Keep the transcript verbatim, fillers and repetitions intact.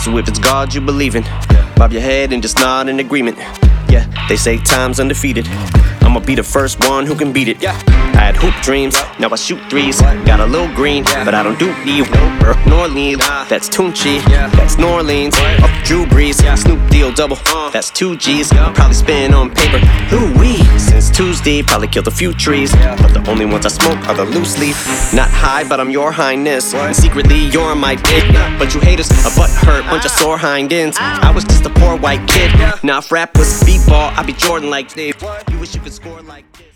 So if it's God you believe in, bob your head and just nod in agreement. Yeah, they say time's undefeated. I'ma be the first one who can beat it. I had hoop dreams, now I shoot threes. Got a little green, but I don't do leave. New Orleans, that's Tunchi, that's New Orleans. Up Drew Brees, Snoop Deal double, that's two G's. Probably spin on paper, ooh-wee. Since Tuesday, probably killed a few trees, but the only ones I smoke are the loose leaf. Not high, but I'm your highness, and secretly you're my dick. But you haters, a butt hurt, bunch of sore hind ends. I was just a poor white kid. Now if rap was speedball, I'd be Jordan like Dave. You wish you could score like this.